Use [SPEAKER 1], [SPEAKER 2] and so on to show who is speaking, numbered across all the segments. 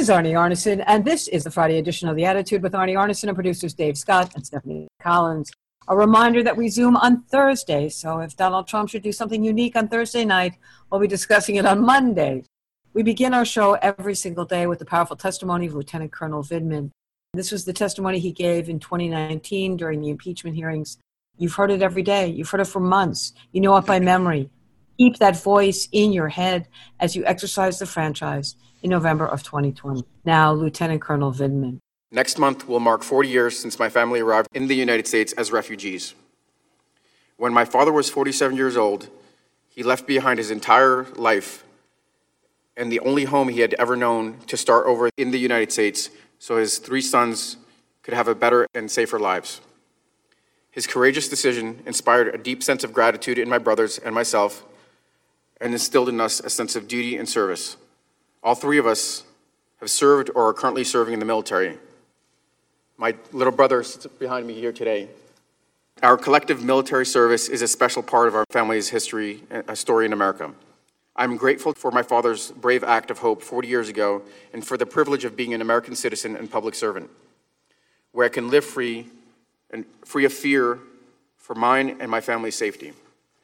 [SPEAKER 1] is Arnie Arnesen, and this is the Friday edition of The Attitude with Arnie Arnesen and producers Dave Scott and Stephanie Collins. A reminder that we Zoom on Thursday, so if Donald Trump should do something unique on Thursday night, we'll be discussing it on Monday. We begin our show every single day with the powerful testimony of Lieutenant Colonel Vindman. This was the testimony he gave in 2019 during the impeachment hearings. You've heard it every day. You've heard it for months. You know it by memory. Keep that voice in your head as you exercise the franchise in November of 2020. Now, Lieutenant Colonel Vindman.
[SPEAKER 2] Next month will mark 40 years since my family arrived in the United States as refugees. When my father was 47 years old, he left behind his entire life and the only home he had ever known to start over in the United States so his 3 sons could have a better and safer lives. His courageous decision inspired a deep sense of gratitude in my brothers and myself and instilled in us a sense of duty and service. All 3 of us have served or are currently serving in the military. My little brother sits behind me here today. Our collective military service is a special part of our family's history, a story in America. I'm grateful for my father's brave act of hope 40 years ago and for the privilege of being an American citizen and public servant, where I can live free of fear for mine and my family's safety.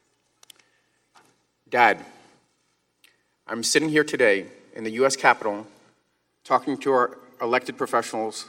[SPEAKER 2] Dad, I'm sitting here today in the U.S. Capitol talking to our elected professionals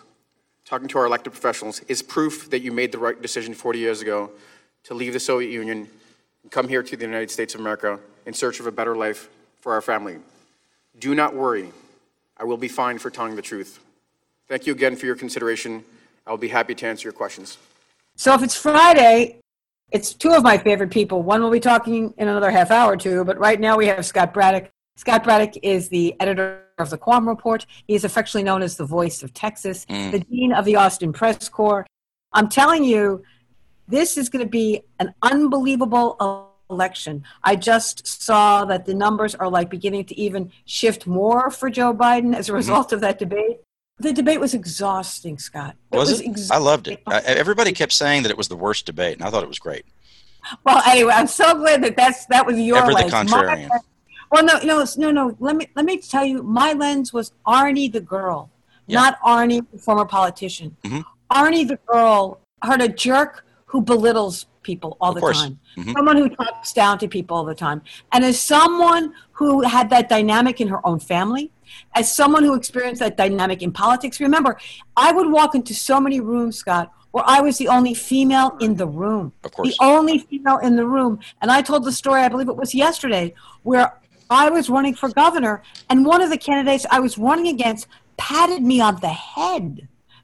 [SPEAKER 2] is proof that you made the right decision 40 years ago to leave the Soviet Union and come here to the United States of America in search of a better life for our family. Do not worry. I will be fine for telling the truth. Thank you again for your consideration. I'll be happy to answer your questions.
[SPEAKER 1] So if it's Friday, it's 2 of my favorite people. One will be talking in another half hour or 2, but right now we have Scott Braddock. Scott Braddock is the editor of the Quam Report. He is affectionately known as the voice of Texas, the dean of the Austin Press Corps. I'm telling you, this is going to be an unbelievable election. I just saw that the numbers are like beginning to even shift more for Joe Biden as a result of that debate. The debate was exhausting, Scott.
[SPEAKER 3] Was it? I loved it. Everybody kept saying that it was the worst debate, and I thought it was great.
[SPEAKER 1] Well, anyway, I'm so glad that was your
[SPEAKER 3] Ever the
[SPEAKER 1] lens.
[SPEAKER 3] contrarian.
[SPEAKER 1] Well, no. Let me tell you, my lens was Arnie the girl, not Arnie the former politician. Mm-hmm. Arnie the girl heard a jerk who belittles people all the time, someone who talks down to people all the time. And as someone who had that dynamic in her own family, as someone who experienced that dynamic in politics, remember, I would walk into so many rooms, Scott, where I was the only female in the room.
[SPEAKER 3] Of course.
[SPEAKER 1] The only female in the room. And I told the story, I believe it was yesterday, where I was running for governor, and one of the candidates I was running against patted me on the head.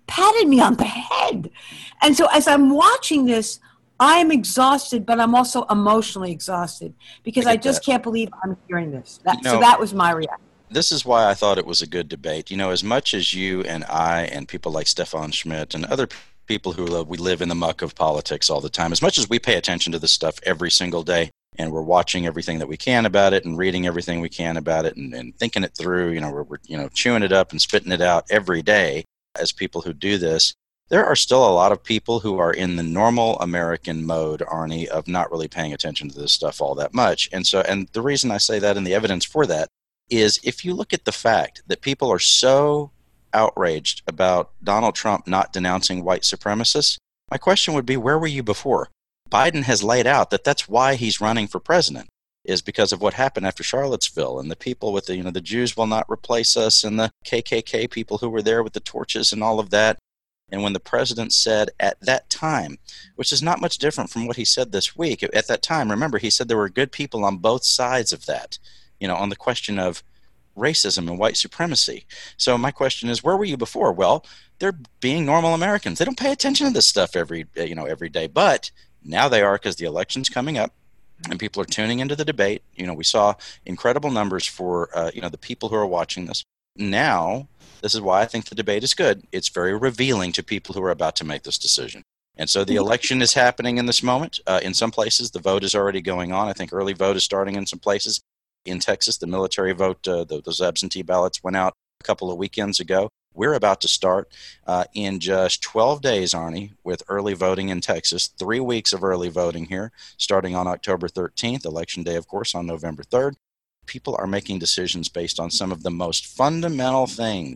[SPEAKER 1] And so as I'm watching this, I am exhausted, but I'm also emotionally exhausted because I just can't believe I'm hearing this. So that was my reaction.
[SPEAKER 3] This is why I thought it was a good debate. You know, as much as you and I and people like Stefan Schmidt and other people we live in the muck of politics all the time, as much as we pay attention to this stuff every single day, and we're watching everything that we can about it and reading everything we can about it and thinking it through, we're chewing it up and spitting it out every day as people who do this. There are still a lot of people who are in the normal American mode, Arnie, of not really paying attention to this stuff all that much. And the reason I say that and the evidence for that is if you look at the fact that people are so outraged about Donald Trump not denouncing white supremacists, my question would be, where were you before? Biden has laid out that that's why he's running for president, is because of what happened after Charlottesville and the people with the Jews will not replace us and the KKK people who were there with the torches and all of that. And when the president said at that time, which is not much different from what he said this week, at that time, remember, he said there were good people on both sides of that, on the question of racism and white supremacy. So my question is, where were you before? Well, they're being normal Americans. They don't pay attention to this stuff every day, but now they are because the election's coming up and people are tuning into the debate. We saw incredible numbers for, the people who are watching this. Now, this is why I think the debate is good. It's very revealing to people who are about to make this decision. And so the election is happening in this moment. In some places, the vote is already going on. I think early vote is starting in some places. In Texas, the military vote, those absentee ballots went out a couple of weekends ago. We're about to start in just 12 days, Arnie, with early voting in Texas. 3 weeks of early voting here, starting on October 13th, Election Day, of course, on November 3rd. People are making decisions based on some of the most fundamental things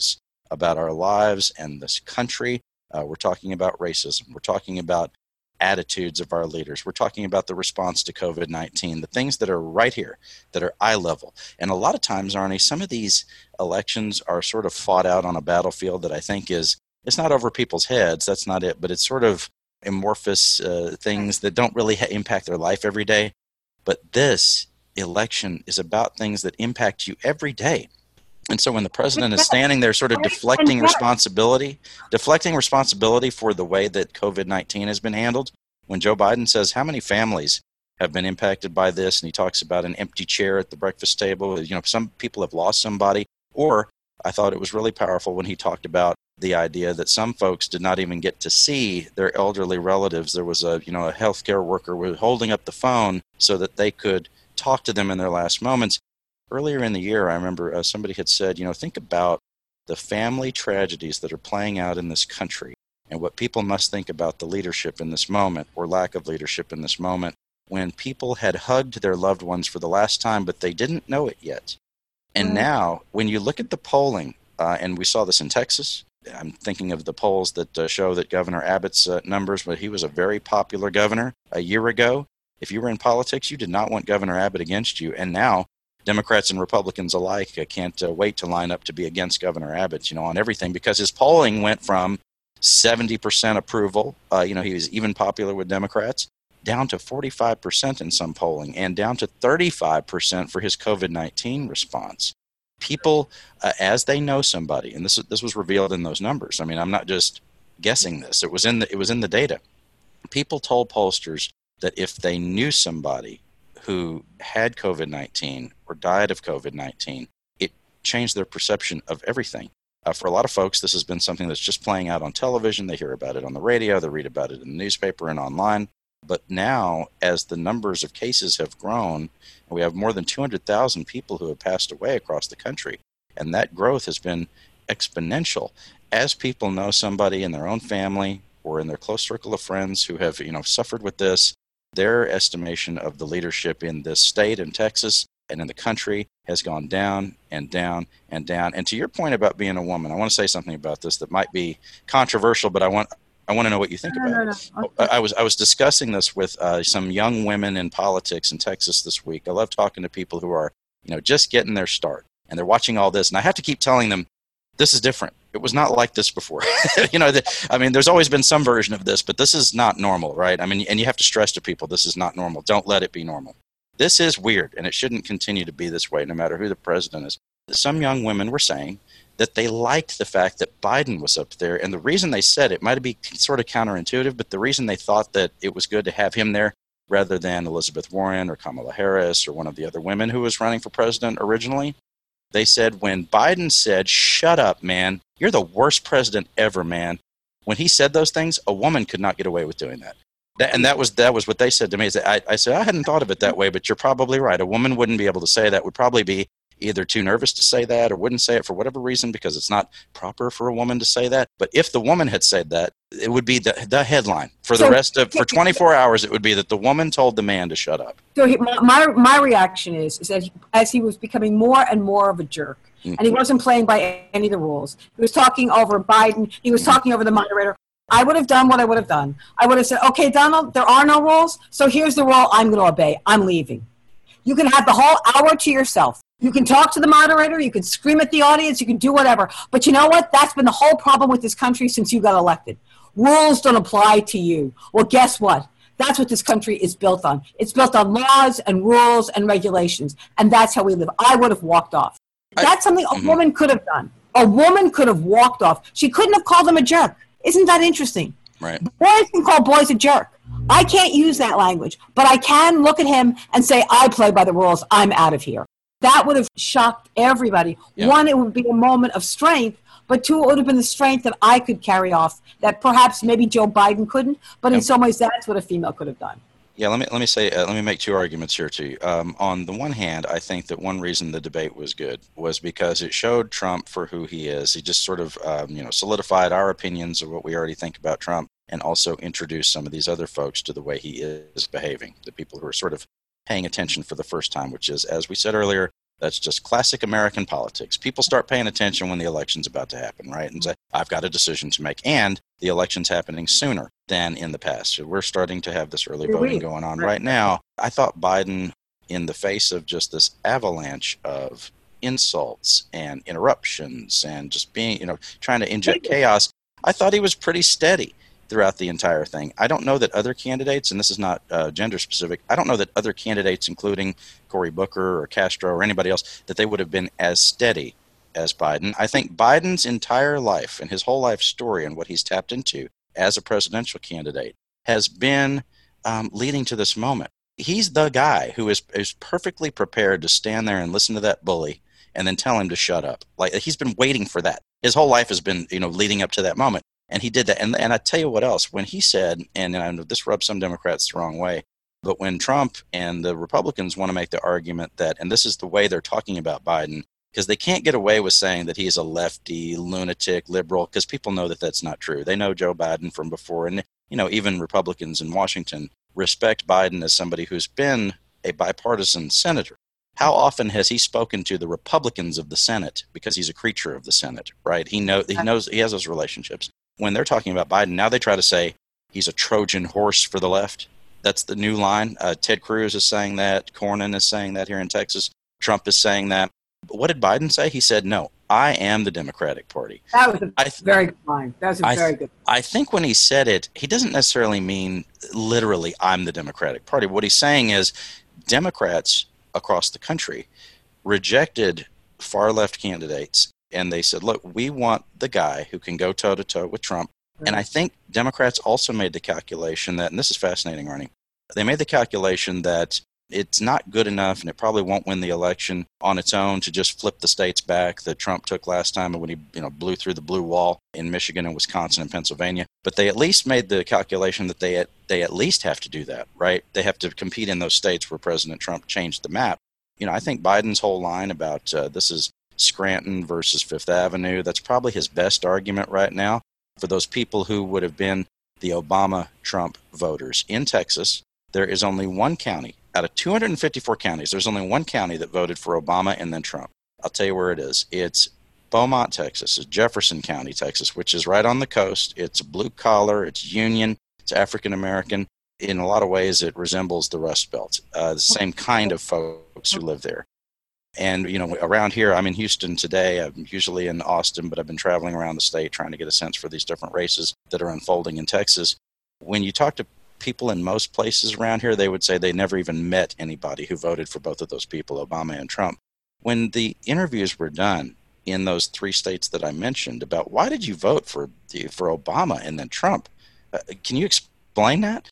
[SPEAKER 3] about our lives and this country. We're talking about racism. We're talking about attitudes of our leaders. We're talking about the response to COVID-19, the things that are right here, that are eye level. And a lot of times, Arnie, some of these elections are sort of fought out on a battlefield that I think is, it's not over people's heads, that's not it, but it's sort of amorphous things that don't really impact their life every day. But this election is about things that impact you every day. And so when the president is standing there sort of deflecting responsibility for the way that COVID-19 has been handled, when Joe Biden says how many families have been impacted by this, and he talks about an empty chair at the breakfast table, some people have lost somebody, or I thought it was really powerful when he talked about the idea that some folks did not even get to see their elderly relatives. There was a healthcare worker was holding up the phone so that they could talk to them in their last moments. Earlier in the year, I remember somebody had said, think about the family tragedies that are playing out in this country and what people must think about the leadership in this moment, or lack of leadership in this moment, when people had hugged their loved ones for the last time, but they didn't know it yet. And now, when you look at the polling, and we saw this in Texas, I'm thinking of the polls that show that Governor Abbott's numbers, but he was a very popular governor a year ago. If you were in politics, you did not want Governor Abbott against you. And now Democrats and Republicans alike can't wait to line up to be against Governor Abbott, on everything, because his polling went from 70% approval, he was even popular with Democrats, down to 45% in some polling, and down to 35% for his COVID-19 response. People, as they know somebody, and this was revealed in those numbers. I mean, I'm not just guessing this. It was in the data. People told pollsters that if they knew somebody who had COVID-19 or died of COVID-19, it changed their perception of everything. For a lot of folks, this has been something that's just playing out on television. They hear about it on the radio. They read about it in the newspaper and online. But now, as the numbers of cases have grown, we have more than 200,000 people who have passed away across the country. And that growth has been exponential. As people know somebody in their own family or in their close circle of friends who have, suffered with this, their estimation of the leadership in this state in Texas and in the country has gone down and down and down. And to your point about being a woman, I want to say something about this that might be controversial, but I want to know what you think about it. Okay. I was discussing this with some young women in politics in Texas this week. I love talking to people who are, just getting their start, and they're watching all this. And I have to keep telling them, this is different. It was not like this before. There's always been some version of this, but this is not normal, right? And you have to stress to people, this is not normal. Don't let it be normal. This is weird, and it shouldn't continue to be this way, no matter who the president is. Some young women were saying that they liked the fact that Biden was up there. And the reason they said it might be sort of counterintuitive, but the reason they thought that it was good to have him there rather than Elizabeth Warren or Kamala Harris or one of the other women who was running for president originally, they said when Biden said, "Shut up, man, you're the worst president ever, man," when he said those things, a woman could not get away with doing that. And that was what they said to me. I said, I hadn't thought of it that way, but you're probably right. A woman wouldn't be able to say that, would probably be either too nervous to say that or wouldn't say it for whatever reason because it's not proper for a woman to say that. But if the woman had said that, it would be the headline. For 24 hours, it would be that the woman told the man to shut up.
[SPEAKER 1] So my reaction is that as he was becoming more and more of a jerk, and he wasn't playing by any of the rules. He was talking over Biden. He was talking over the moderator. I would have done what I would have done. I would have said, okay, Donald, there are no rules, so here's the rule I'm going to obey. I'm leaving. You can have the whole hour to yourself. You can talk to the moderator. You can scream at the audience. You can do whatever. But you know what? That's been the whole problem with this country since you got elected. Rules don't apply to you. Well, guess what? That's what this country is built on. It's built on laws and rules and regulations. And that's how we live. I would have walked off. That's something a woman could have done. A woman could have walked off. She couldn't have called him a jerk. Isn't that interesting?
[SPEAKER 3] Right.
[SPEAKER 1] Boys can call boys a jerk. I can't use that language, but I can look at him and say, I play by the rules. I'm out of here. That would have shocked everybody. Yeah. One, it would be a moment of strength, but two, it would have been the strength that I could carry off that perhaps maybe Joe Biden couldn't, but in some ways that's what a female could have done.
[SPEAKER 3] Yeah, let me make two arguments here too. On the one hand, I think that one reason the debate was good was because it showed Trump for who he is. He just sort of solidified our opinions of what we already think about Trump, and also introduced some of these other folks to the way he is behaving, the people who are sort of paying attention for the first time, which is, as we said earlier, That's just classic American politics. People start paying attention when the election's about to happen, right? And say, I've got a decision to make. And the election's happening sooner than in the past. So we're starting to have this early voting going on right now. I thought Biden, in the face of just this avalanche of insults and interruptions and just being, trying to inject chaos, I thought he was pretty steady throughout the entire thing. I don't know that other candidates, and this is not gender specific, I don't know that other candidates, including Cory Booker or Castro or anybody else, that they would have been as steady as Biden. I think Biden's entire life and his whole life story and what he's tapped into as a presidential candidate has been leading to this moment. He's the guy who is perfectly prepared to stand there and listen to that bully and then tell him to shut up. Like, he's been waiting for that. His whole life has been, leading up to that moment. And he did that. And I tell you what else, when he said, and I know this rubs some Democrats the wrong way, but when Trump and the Republicans want to make the argument that, and this is the way they're talking about Biden, because they can't get away with saying that he's a lefty, lunatic, liberal, because people know that that's not true. They know Joe Biden from before. And, even Republicans in Washington respect Biden as somebody who's been a bipartisan senator. How often has he spoken to the Republicans of the Senate, because he's a creature of the Senate, right? He knows he has those relationships. When they're talking about Biden, now they try to say he's a Trojan horse for the left. That's the new line. Ted Cruz is saying that. Cornyn is saying that here in Texas. Trump is saying that. But what did Biden say? He said, no, I am the Democratic Party.
[SPEAKER 1] That was a very good line. That was a very good line.
[SPEAKER 3] I think when he said it, he doesn't necessarily mean literally, I'm the Democratic Party. What he's saying is Democrats across the country rejected far left candidates. And they said, look, we want the guy who can go toe-to-toe with Trump. Right. And I think Democrats also made the calculation that, and this is fascinating, Arnie, they made the calculation that it's not good enough and it probably won't win the election on its own to just flip the states back that Trump took last time when he blew through the blue wall in Michigan and Wisconsin and Pennsylvania. But they at least made the calculation that they at least have to do that, right? They have to compete in those states where President Trump changed the map. I think Biden's whole line about this is Scranton versus Fifth Avenue, that's probably his best argument right now for those people who would have been the Obama-Trump voters. In Texas, there is only one county. Out of 254 counties, there's only one county that voted for Obama and then Trump. I'll tell you where it is. It's Beaumont, Texas. It's Jefferson County, Texas, which is right on the coast. It's blue collar. It's union. It's African-American. In a lot of ways, it resembles the Rust Belt, the same kind of folks who live there. And, around here, I'm in Houston today. I'm usually in Austin, but I've been traveling around the state trying to get a sense for these different races that are unfolding in Texas. When you talk to people in most places around here, they would say they never even met anybody who voted for both of those people, Obama and Trump. When the interviews were done in those three states that I mentioned about why did you vote for Obama and then Trump, can you explain that?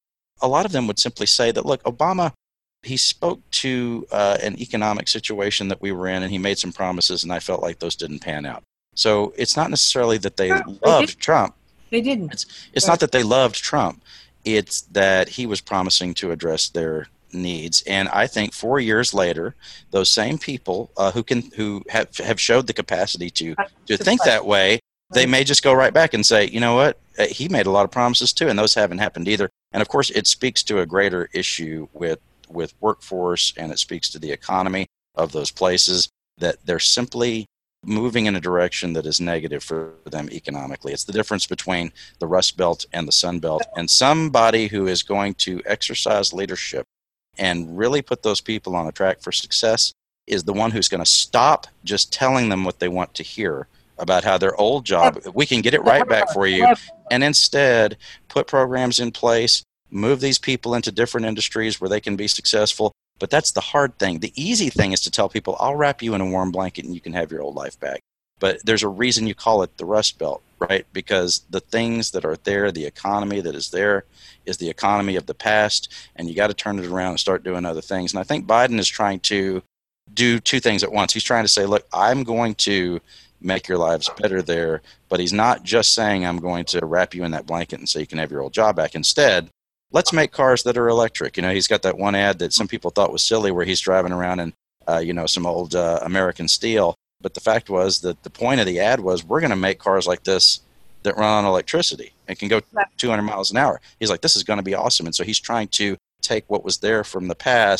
[SPEAKER 3] A lot of them would simply say that, look, Obama, he spoke to an economic situation that we were in, and he made some promises, and I felt like those didn't pan out. So it's not necessarily that they loved Trump.
[SPEAKER 1] They didn't.
[SPEAKER 3] It's not that they loved Trump. It's that he was promising to address their needs. And I think 4 years later, those same people who have showed the capacity to think that way, they may just go right back and say, you know what, he made a lot of promises too, and those haven't happened either. And of course, it speaks to a greater issue with workforce, and it speaks to the economy of those places, that they're simply moving in a direction that is negative for them economically. It's the difference between the Rust Belt and the Sun Belt. And somebody who is going to exercise leadership and really put those people on a track for success is the one who's going to stop just telling them what they want to hear about how their old job, we can get it right back for you, and instead put programs in place, move these people into different industries where they can be successful. But that's the hard thing. The easy thing is to tell people, I'll wrap you in a warm blanket and you can have your old life back. But there's a reason you call it the Rust Belt, right? Because the things that are there, the economy that is there, is the economy of the past, and you got to turn it around and start doing other things. And I think Biden is trying to do two things at once. He's trying to say, look, I'm going to make your lives better there, but he's not just saying I'm going to wrap you in that blanket and say you can have your old job back. Instead, let's make cars that are electric. He's got that one ad that some people thought was silly where he's driving around in, some old American steel. But the fact was that the point of the ad was, we're going to make cars like this that run on electricity and can go 200 miles an hour. He's like, this is going to be awesome. And so he's trying to take what was there from the past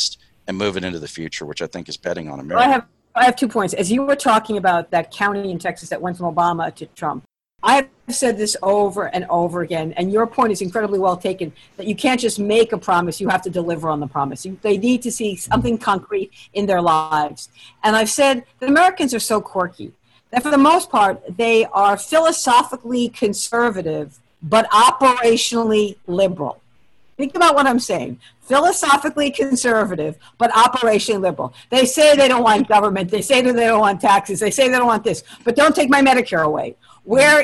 [SPEAKER 3] and move it into the future, which I think is betting on
[SPEAKER 1] Well,
[SPEAKER 3] America.
[SPEAKER 1] I have 2 points. As you were talking about that county in Texas that went from Obama to Trump, I have said this over and over again, and your point is incredibly well taken, that you can't just make a promise, you have to deliver on the promise. They need to see something concrete in their lives. And I've said that Americans are so quirky that for the most part, they are philosophically conservative, but operationally liberal. Think about what I'm saying. Philosophically conservative, but operationally liberal. They say they don't want government. They say that they don't want taxes. They say they don't want this, but don't take my Medicare away. Where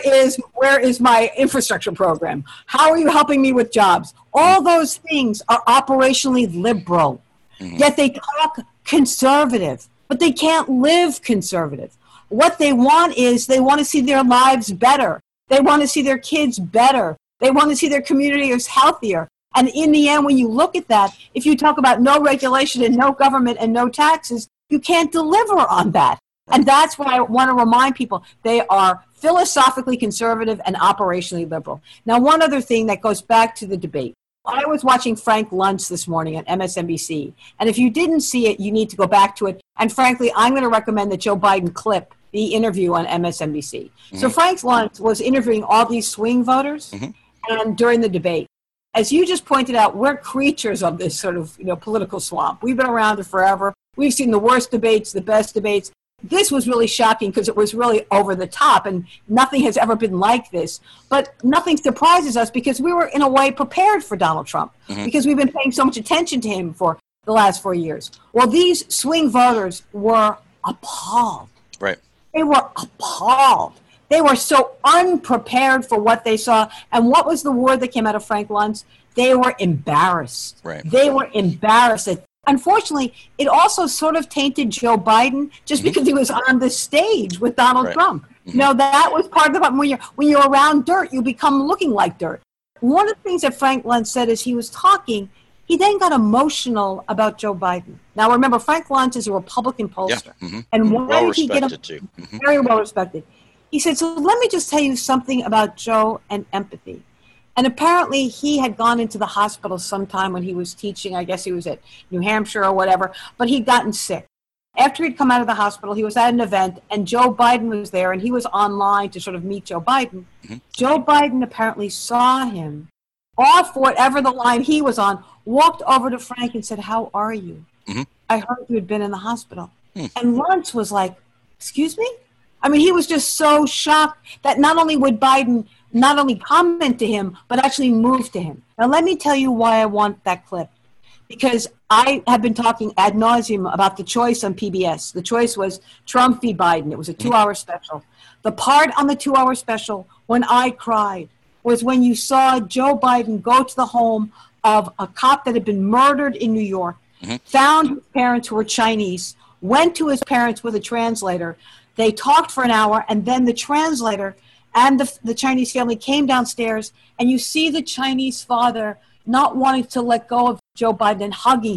[SPEAKER 1] is my infrastructure program? How are you helping me with jobs? All those things are operationally liberal. Yet they talk conservative, but they can't live conservative. What they want is they want to see their lives better. They want to see their kids better. They want to see their communities healthier. And in the end, when you look at that, if you talk about no regulation and no government and no taxes, you can't deliver on that. And that's why I want to remind people they are philosophically conservative and operationally liberal. Now, one other thing that goes back to the debate. I was watching Frank Luntz this morning on MSNBC. And if you didn't see it, you need to go back to it. And frankly, I'm going to recommend that Joe Biden clip the interview on MSNBC. So Frank Luntz was interviewing all these swing voters and during the debate. As you just pointed out, we're creatures of this sort of political swamp. We've been around it forever. We've seen the worst debates, the best debates. This was really shocking because it was really over the top, and nothing has ever been like this. But nothing surprises us because we were, in a way, prepared for Donald Trump because we've been paying so much attention to him for the last 4 years. Well, these swing voters were appalled.
[SPEAKER 3] Right.
[SPEAKER 1] They were appalled. They were so unprepared for what they saw. And what was the word that came out of Frank Luntz? They were embarrassed.
[SPEAKER 3] Right.
[SPEAKER 1] They were embarrassed. Unfortunately, it also sort of tainted Joe Biden just because he was on the stage with Donald Trump. That was part of the problem. When you're around dirt, you become looking like dirt. One of the things that Frank Luntz said as he was talking, he then got emotional about Joe Biden. Now, remember, Frank Luntz is a Republican pollster. And why did he get him?
[SPEAKER 3] Too.
[SPEAKER 1] Very well respected. He said, so let me just tell you something about Joe and empathy. And apparently he had gone into the hospital sometime when he was teaching. I guess he was at New Hampshire or whatever, but he'd gotten sick. After he'd come out of the hospital, he was at an event, and Joe Biden was there, and he was online to sort of meet Joe Biden. Joe Biden apparently saw him off whatever the line he was on, walked over to Frank and said, how are you? I heard you had been in the hospital. And Lawrence was like, excuse me? I mean, he was just so shocked that not only would Biden not only comment to him, but actually move to him. Now, let me tell you why I want that clip. Because I have been talking ad nauseum about The Choice on PBS. The Choice was Trump v. Biden. It was a 2-hour special. The part on the 2-hour special when I cried was when you saw Joe Biden go to the home of a cop that had been murdered in New York, found his parents who were Chinese, went to his parents with a translator. They talked for an hour, and then the translator and the Chinese family came downstairs, and you see the Chinese father not wanting to let go of Joe Biden and hugging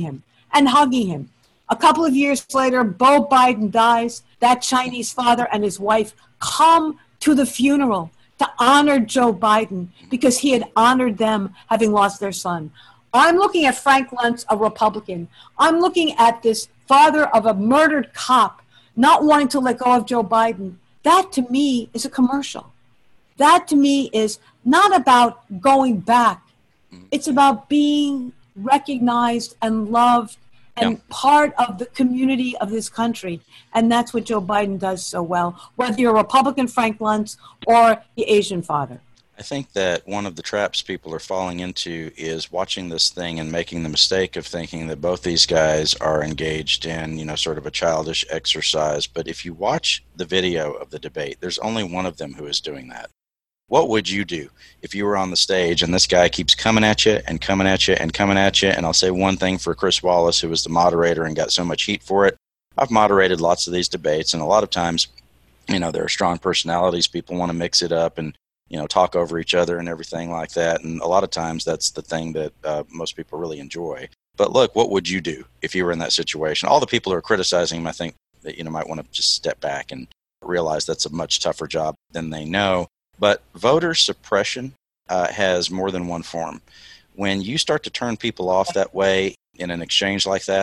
[SPEAKER 1] him. A couple of years later, Beau Biden dies. That Chinese father and his wife come to the funeral to honor Joe Biden because he had honored them having lost their son. I'm looking at Frank Luntz, a Republican. I'm looking at this father of a murdered cop not wanting to let go of Joe Biden. That, to me, is a commercial. That, to me, is not about going back. It's about being recognized and loved and part of the community of this country. And that's what Joe Biden does so well, whether you're a Republican, Frank Luntz, or the Asian father.
[SPEAKER 3] I think that one of the traps people are falling into is watching this thing and making the mistake of thinking that both these guys are engaged in, sort of a childish exercise. But if you watch the video of the debate, there's only one of them who is doing that. What would you do if you were on the stage and this guy keeps coming at you and coming at you and coming at you? And I'll say one thing for Chris Wallace, who was the moderator and got so much heat for it. I've moderated lots of these debates, and a lot of times, there are strong personalities. People want to mix it up and, talk over each other and everything like that. And a lot of times that's the thing that most people really enjoy. But look, what would you do if you were in that situation? All the people who are criticizing him, I think that, might want to just step back and realize that's a much tougher job than they know. But voter suppression has more than one form. When you start to turn people off that way in an exchange like that,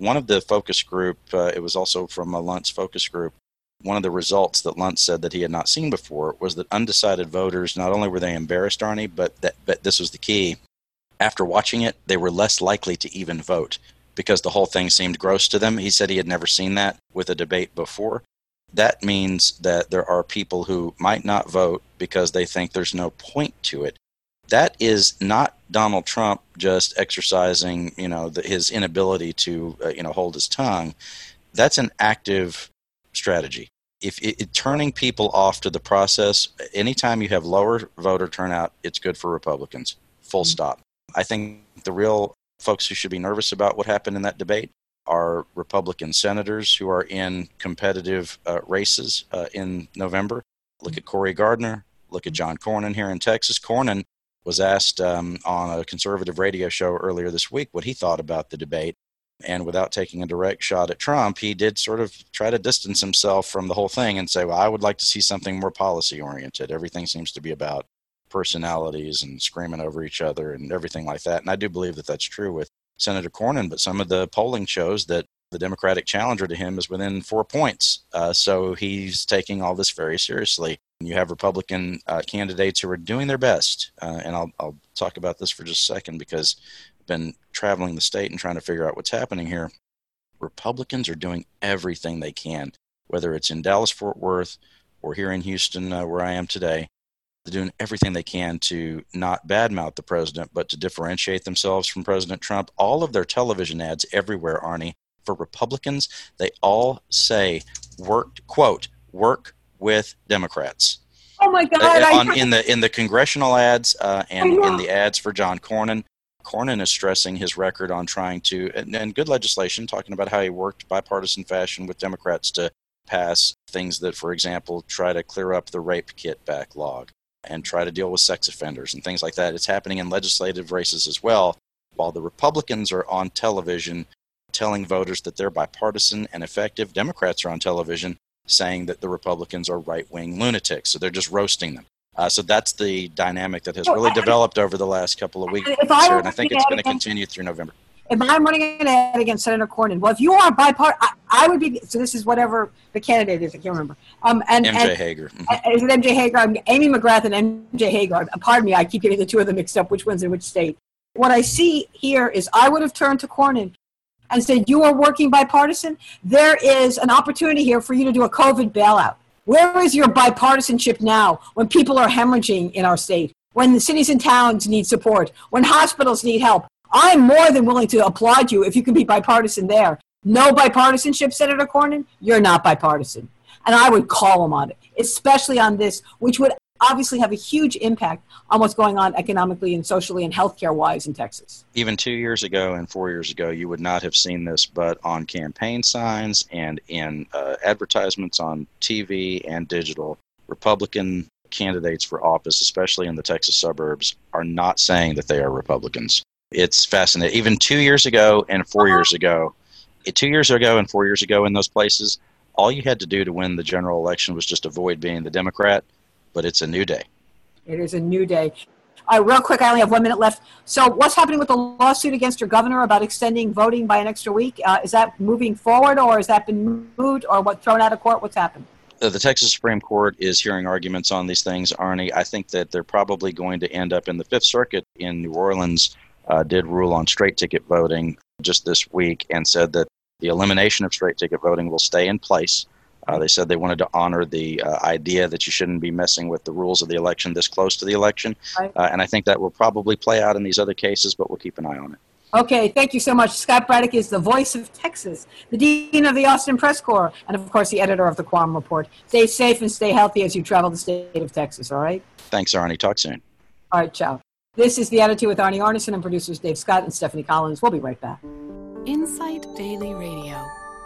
[SPEAKER 3] One of the focus group, it was also from a Luntz focus group, one of the results that Luntz said that he had not seen before was that undecided voters, not only were they embarrassed, Arnie, but this was the key. After watching it, they were less likely to even vote because the whole thing seemed gross to them. He said he had never seen that with a debate before. That means that there are people who might not vote because they think there's no point to it. That is not Donald Trump just exercising, his inability to, hold his tongue. That's an active strategy. If turning people off to the process, anytime you have lower voter turnout, it's good for Republicans. Full stop. I think the real folks who should be nervous about what happened in that debate are Republican senators who are in competitive races in November. Look at Cory Gardner. Look at John Cornyn here in Texas. Cornyn was asked on a conservative radio show earlier this week what he thought about the debate. And without taking a direct shot at Trump, he did sort of try to distance himself from the whole thing and say, well, I would like to see something more policy-oriented. Everything seems to be about personalities and screaming over each other and everything like that. And I do believe that that's true with Senator Cornyn, but some of the polling shows that the Democratic challenger to him is within 4 points. So he's taking all this very seriously. And you have Republican candidates who are doing their best. And I'll talk about this for just a second because I've been traveling the state and trying to figure out what's happening here. Republicans are doing everything they can, whether it's in Dallas-Fort Worth or here in Houston, where I am today. They're doing everything they can to not badmouth the president, but to differentiate themselves from President Trump. All of their television ads everywhere, Arnie, for Republicans, they all say, quote, work with Democrats.
[SPEAKER 1] Oh my God!
[SPEAKER 3] In the congressional ads and in the ads for John Cornyn, Cornyn is stressing his record on trying to, and good legislation, talking about how he worked bipartisan fashion with Democrats to pass things that, for example, try to clear up the rape kit backlog and try to deal with sex offenders and things like that. It's happening in legislative races as well, while the Republicans are on television telling voters that they're bipartisan and effective. Democrats are on television saying that the Republicans are right-wing lunatics, so they're just roasting them. So that's the dynamic that has really developed over the last couple of weeks here, and I think it's going to continue through November.
[SPEAKER 1] If I'm running an ad against Senator Cornyn, well, if you are bipartisan, I would be, so this is whatever the candidate is, I can't remember.
[SPEAKER 3] MJ Hager. Mm-hmm.
[SPEAKER 1] Is it MJ Hager? Amy McGrath and MJ Hager. Pardon me, I keep getting the two of them mixed up, which one's in which state. What I see here is I would have turned to Cornyn and said, you are working bipartisan. There is an opportunity here for you to do a COVID bailout. Where is your bipartisanship now when people are hemorrhaging in our state, when the cities and towns need support, when hospitals need help? I'm more than willing to applaud you if you can be bipartisan there. No bipartisanship, Senator Cornyn, you're not bipartisan. And I would call him on it, especially on this, which would obviously have a huge impact on what's going on economically and socially and healthcare-wise in Texas.
[SPEAKER 3] Even 2 years ago and 4 years ago, you would not have seen this, but on campaign signs and in advertisements on TV and digital, Republican candidates for office, especially in the Texas suburbs, are not saying that they are Republicans. It's fascinating. Even 2 years ago and 4 years ago, 2 years ago and 4 years ago in those places, all you had to do to win the general election was just avoid being the Democrat, but it's a new day.
[SPEAKER 1] It is a new day. All right, real quick, I only have 1 minute left. So what's happening with the lawsuit against your governor about extending voting by an extra week? Is that moving forward, or has that been moved, or thrown out of court? What's happened?
[SPEAKER 3] The Texas Supreme Court is hearing arguments on these things, Arnie. I think that they're probably going to end up in the Fifth Circuit in New Orleans. Did rule on straight ticket voting just this week and said that the elimination of straight ticket voting will stay in place. They said they wanted to honor the idea that you shouldn't be messing with the rules of the election this close to the election. Right. And I think that will probably play out in these other cases, but we'll keep an eye on it.
[SPEAKER 1] Okay, thank you so much. Scott Braddock is the voice of Texas, the dean of the Austin Press Corps, and of course the editor of the Quam Report. Stay safe and stay healthy as you travel the state of Texas, all right?
[SPEAKER 3] Thanks, Arnie. Talk soon.
[SPEAKER 1] All right, ciao. This is The Attitude with Arnie Arnesen and producers Dave Scott and Stephanie Collins. We'll be right back.
[SPEAKER 4] Insight Daily Radio.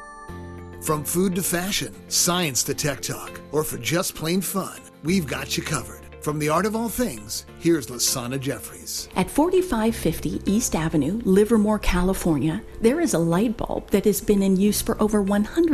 [SPEAKER 5] From food to fashion, science to tech talk, or for just plain fun, we've got you covered. From the art of all things, here's Lasana Jeffries.
[SPEAKER 6] At 4550 East Avenue, Livermore, California, there is a light bulb that has been in use for over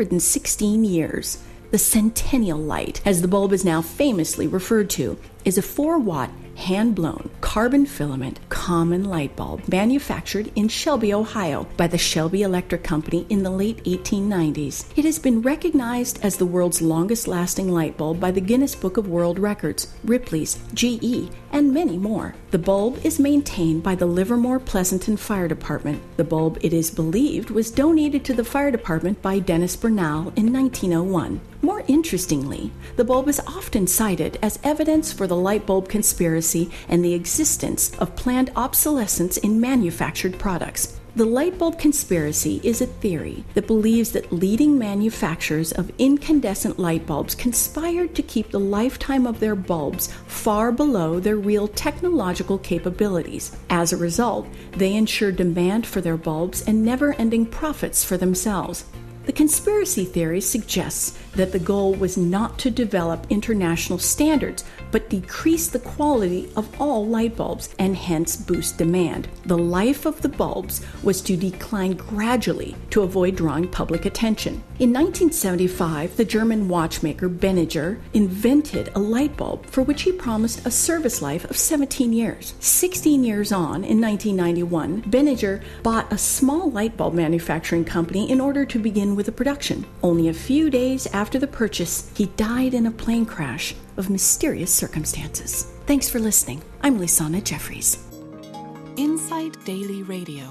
[SPEAKER 6] 116 years. The Centennial Light, as the bulb is now famously referred to, is a 4-watt hand-blown, carbon filament, common light bulb manufactured in Shelby, Ohio by the Shelby Electric Company in the late 1890s. It has been recognized as the world's longest-lasting light bulb by the Guinness Book of World Records, Ripley's, GE, and many more. The bulb is maintained by the Livermore Pleasanton Fire Department. The bulb, it is believed, was donated to the fire department by Dennis Bernal in 1901. More interestingly, the bulb is often cited as evidence for the light bulb conspiracy and the existence of planned obsolescence in manufactured products. The light bulb conspiracy is a theory that believes that leading manufacturers of incandescent light bulbs conspired to keep the lifetime of their bulbs far below their real technological capabilities. As a result, they ensure demand for their bulbs and never-ending profits for themselves. The conspiracy theory suggests that the goal was not to develop international standards, but decrease the quality of all light bulbs and hence boost demand. The life of the bulbs was to decline gradually to avoid drawing public attention. In 1975, the German watchmaker Benninger invented a light bulb for which he promised a service life of 17 years. 16 years on, in 1991, Benninger bought a small light bulb manufacturing company in order to begin with the production. Only a few days after the purchase, he died in a plane crash of mysterious circumstances. Thanks for listening. I'm Lisanna Jeffries.
[SPEAKER 4] Insight Daily Radio.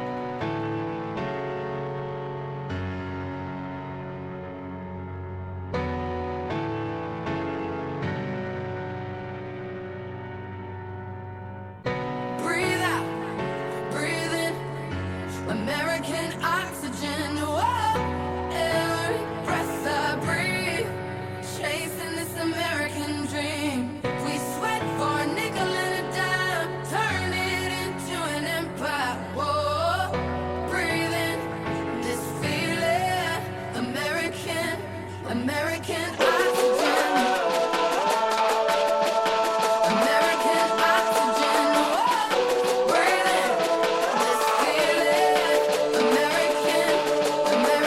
[SPEAKER 7] Breathe out, breathe in, American oxygen. Whoa, every breath I breathe, chasing this American dream. We sweat for a nickel and a dime, turn it into an empire. Whoa, breathe in this feeling, American oxygen. American oxygen. Whoa, breathe in this feeling, American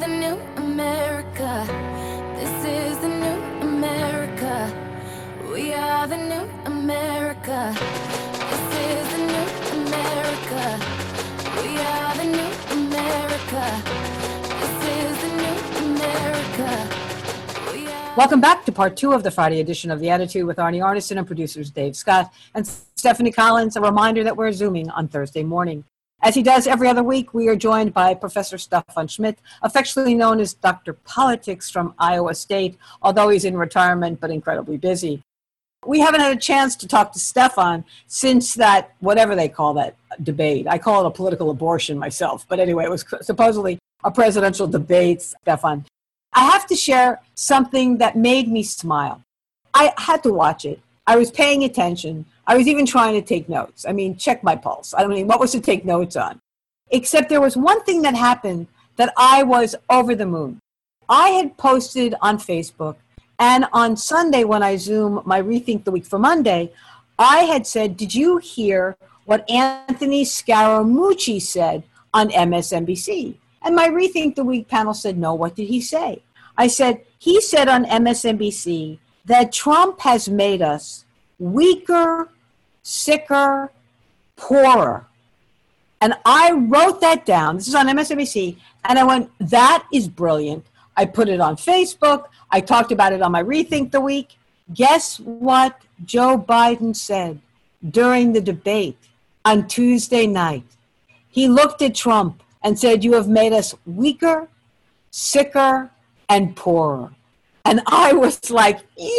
[SPEAKER 7] the new America. This is the new America. We are the new America. This is the new America. We are the new America. This is the new America.
[SPEAKER 1] Welcome back to part 2 of the Friday edition of The Attitude with Arnie Arnesen and producers Dave Scott and Stephanie Collins. A reminder that we're Zooming on Thursday morning. As he does every other week, we are joined by Professor Stefan Schmidt, affectionately known as Dr. Politics from Iowa State, although he's in retirement but incredibly busy. We haven't had a chance to talk to Stefan since that, whatever they call that debate. I call it a political abortion myself. But anyway, it was supposedly a presidential debate, Stefan. I have to share something that made me smile. I had to watch it. I was paying attention. I was even trying to take notes. I mean, check my pulse. I mean, what was to take notes on? Except there was one thing that happened that I was over the moon. I had posted on Facebook, and on Sunday when I Zoom my Rethink the Week for Monday, I had said, did you hear what Anthony Scaramucci said on MSNBC? And my Rethink the Week panel said, no, what did he say? I said, he said on MSNBC that Trump has made us weaker, sicker, poorer. And I wrote that down. This is on MSNBC. And I went, that is brilliant. I put it on Facebook. I talked about it on my Rethink the Week. Guess what Joe Biden said during the debate on Tuesday night? He looked at Trump and said, you have made us weaker, sicker, and poorer. And I was like,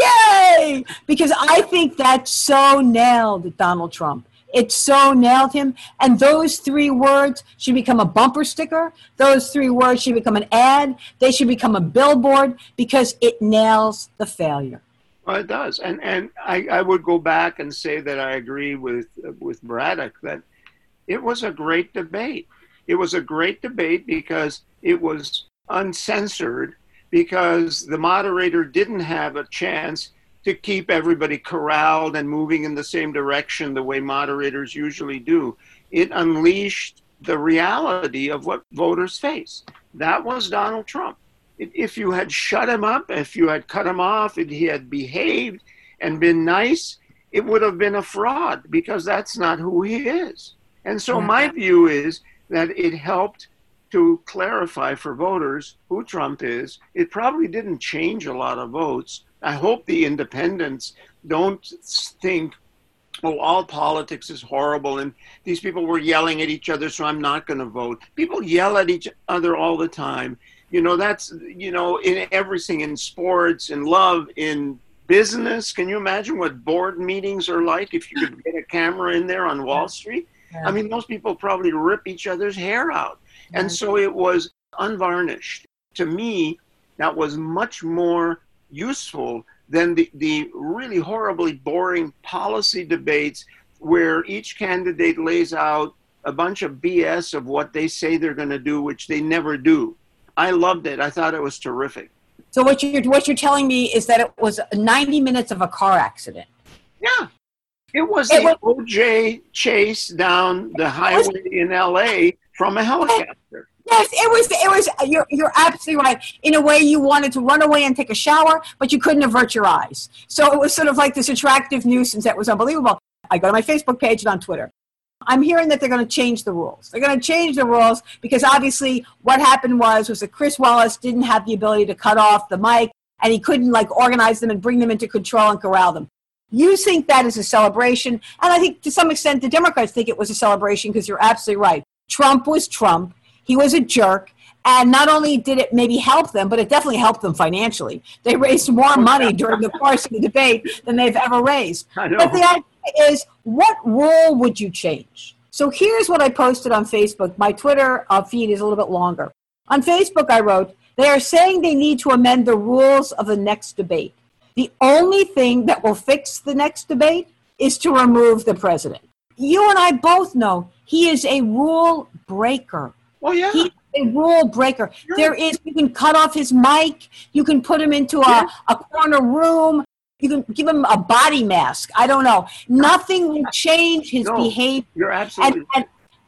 [SPEAKER 1] yay! Because I think that so nailed Donald Trump. It so nailed him. And those 3 words should become a bumper sticker. Those 3 words should become an ad. They should become a billboard because it nails the failure.
[SPEAKER 8] Well, it does. And I would go back and say that I agree with Braddock that it was a great debate. It was a great debate because it was uncensored, because the moderator didn't have a chance to keep everybody corralled and moving in the same direction the way moderators usually do. It unleashed the reality of what voters face. That was Donald Trump. If you had shut him up, if you had cut him off, if he had behaved and been nice, it would have been a fraud, because that's not who he is. And so my view is that it helped to clarify for voters who Trump is. It probably didn't change a lot of votes. I hope the independents don't think, oh, all politics is horrible and these people were yelling at each other, so I'm not going to vote. People yell at each other all the time. You know, that's, you know, in everything, in sports, in love, in business. Can you imagine what board meetings are like if you could get a camera in there on Wall Street? I mean, those people probably rip each other's hair out. And so it was unvarnished. To me, that was much more useful than the really horribly boring policy debates where each candidate lays out a bunch of BS of what they say they're going to do, which they never do. I loved it. I thought it was terrific.
[SPEAKER 1] So what you're telling me is that it was 90 minutes of a car accident.
[SPEAKER 8] Yeah. It was the OJ chase down the highway in LA from a helicopter.
[SPEAKER 1] Yes, it was. You're absolutely right. In a way, you wanted to run away and take a shower, but you couldn't avert your eyes. So it was sort of like this attractive nuisance that was unbelievable. I go to my Facebook page and on Twitter. I'm hearing that they're going to change the rules. They're going to change the rules because obviously what happened was that Chris Wallace didn't have the ability to cut off the mic, and he couldn't organize them and bring them into control and corral them. You think that is a celebration, and I think to some extent the Democrats think it was a celebration because you're absolutely right. Trump was Trump. He was a jerk. And not only did it maybe help them, but it definitely helped them financially. They raised more money during the course of the debate than they've ever raised. But the idea is, what rule would you change? So here's what I posted on Facebook. My Twitter feed is a little bit longer. On Facebook, I wrote, they are saying they need to amend the rules of the next debate. The only thing that will fix the next debate is to remove the president. You and I both know he is a rule breaker.
[SPEAKER 8] Oh, yeah.
[SPEAKER 1] He's a rule breaker. Sure. You can cut off his mic. You can put him into a corner room. You can give him a body mask. I don't know. Nothing will change his behavior.
[SPEAKER 8] You're absolutely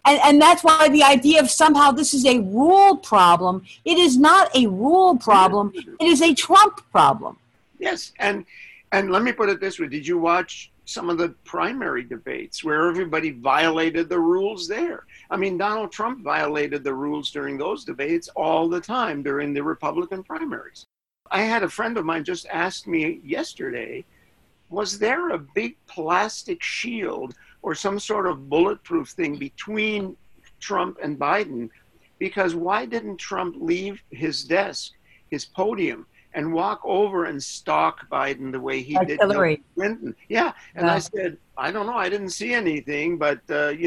[SPEAKER 1] And that's why the idea of somehow this is a rule problem, it is not a rule problem. It is a Trump problem.
[SPEAKER 8] Yes, and let me put it this way. Did you watch some of the primary debates where everybody violated the rules there? I mean, Donald Trump violated the rules during those debates all the time during the Republican primaries. I had a friend of mine just ask me yesterday, was there a big plastic shield or some sort of bulletproof thing between Trump and Biden? Because why didn't Trump leave his desk, his podium, and walk over and stalk Biden the way he did
[SPEAKER 1] Hillary
[SPEAKER 8] Clinton? Yeah. And I said, I don't know. I didn't see anything, but,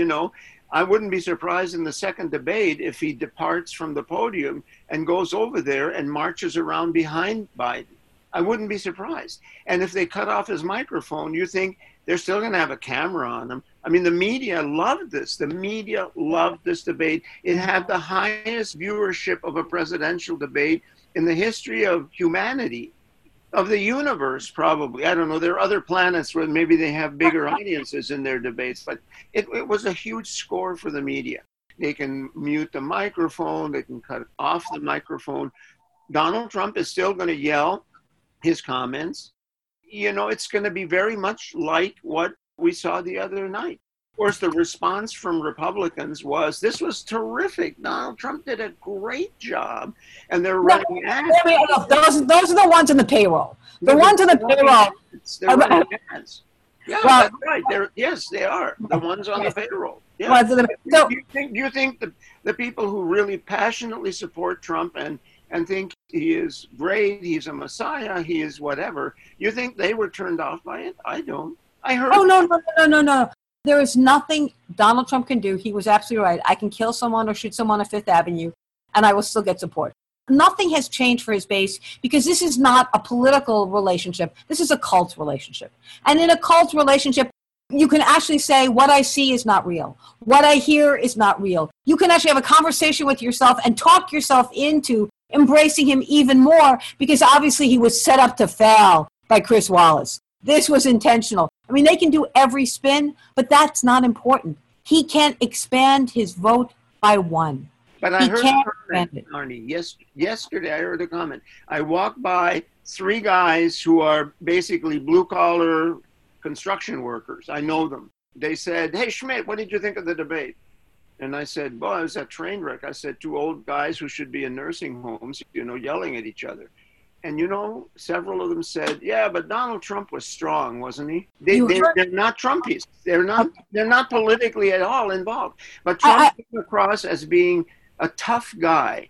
[SPEAKER 8] I wouldn't be surprised in the second debate if he departs from the podium and goes over there and marches around behind Biden. I wouldn't be surprised. And if they cut off his microphone, you think they're still going to have a camera on him. I mean, the media loved this. The media loved this debate. It had the highest viewership of a presidential debate in the history of humanity, of the universe, probably. I don't know. There are other planets where maybe they have bigger audiences in their debates, but it was a huge score for the media. They can mute the microphone. They can cut off the microphone. Donald Trump is still going to yell his comments. It's going to be very much like what we saw the other night. Of course, the response from Republicans was, this was terrific. Donald Trump did a great job. And they're running ads.
[SPEAKER 1] Those are the ones in the payroll. The ones in the payroll.
[SPEAKER 8] They're running ads. Yeah, that's right. Yes, they are. The ones on the payroll. Yeah. Do you think the people who really passionately support Trump and think he is great, he's a messiah, he is whatever, you think they were turned off by it? I don't. I heard.
[SPEAKER 1] Oh, no. There is nothing Donald Trump can do. He was absolutely right. I can kill someone or shoot someone on Fifth Avenue, and I will still get support. Nothing has changed for his base because this is not a political relationship. This is a cult relationship. And in a cult relationship, you can actually say, what I see is not real. What I hear is not real. You can actually have a conversation with yourself and talk yourself into embracing him even more, because obviously he was set up to fail by Chris Wallace. This was intentional. I mean, they can do every spin, but that's not important. He can't expand his vote by one.
[SPEAKER 8] But I heard a comment, Arnie. Yesterday I heard a comment. I walked by 3 guys who are basically blue-collar construction workers. I know them. They said, hey, Schmidt, what did you think of the debate? And I said, well, it was a train wreck. I said, 2 old guys who should be in nursing homes, yelling at each other. And, several of them said, yeah, but Donald Trump was strong, wasn't he? They're not Trumpies. They're not politically at all involved. But Trump came across as being a tough guy,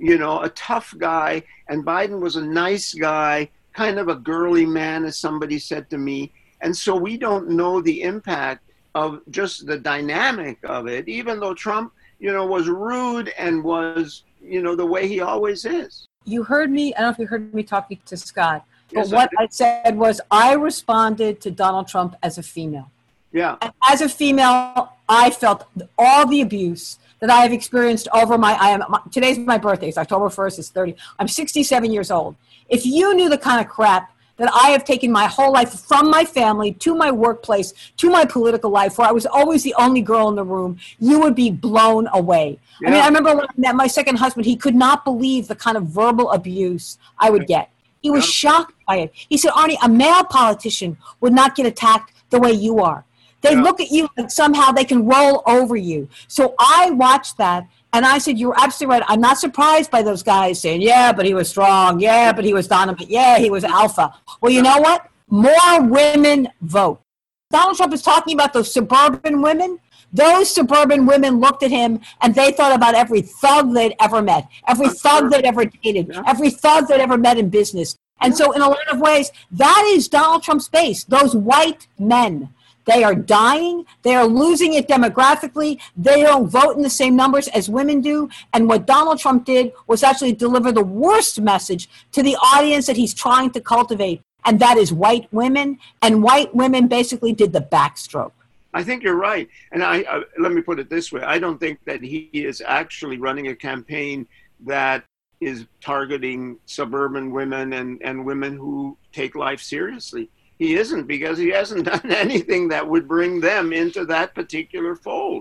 [SPEAKER 8] a tough guy. And Biden was a nice guy, kind of a girly man, as somebody said to me. And so we don't know the impact of just the dynamic of it, even though Trump, was rude and was, the way he always is.
[SPEAKER 1] You heard me, I don't know if you heard me talking to Scott, but what I said was I responded to Donald Trump as a female.
[SPEAKER 8] Yeah.
[SPEAKER 1] And as a female, I felt all the abuse that I have experienced over today's my birthday, it's October 1st, it's 30. I'm 67 years old. If you knew the kind of crap that I have taken my whole life from my family to my workplace to my political life, where I was always the only girl in the room, you would be blown away. Yeah. I mean, I remember when I met my second husband, he could not believe the kind of verbal abuse I would get. He was shocked by it. He said, Arnie, a male politician would not get attacked the way you are. They look at you and somehow they can roll over you. So I watched that. And I said, you're absolutely right. I'm not surprised by those guys saying, yeah, but he was strong. Yeah, but he was dominant. Yeah, he was alpha. Well, you know what? More women vote. Donald Trump is talking about those suburban women. Those suburban women looked at him and they thought about every thug they'd ever met, every thug they'd ever dated, every thug they'd ever met in business. And so in a lot of ways, that is Donald Trump's base, those white men. They are dying. They are losing it demographically. They don't vote in the same numbers as women do. And what Donald Trump did was actually deliver the worst message to the audience that he's trying to cultivate, and that is white women. And white women basically did the backstroke.
[SPEAKER 8] I think you're right. And let me put it this way. I don't think that he is actually running a campaign that is targeting suburban women and women who take life seriously. He isn't, because he hasn't done anything that would bring them into that particular fold.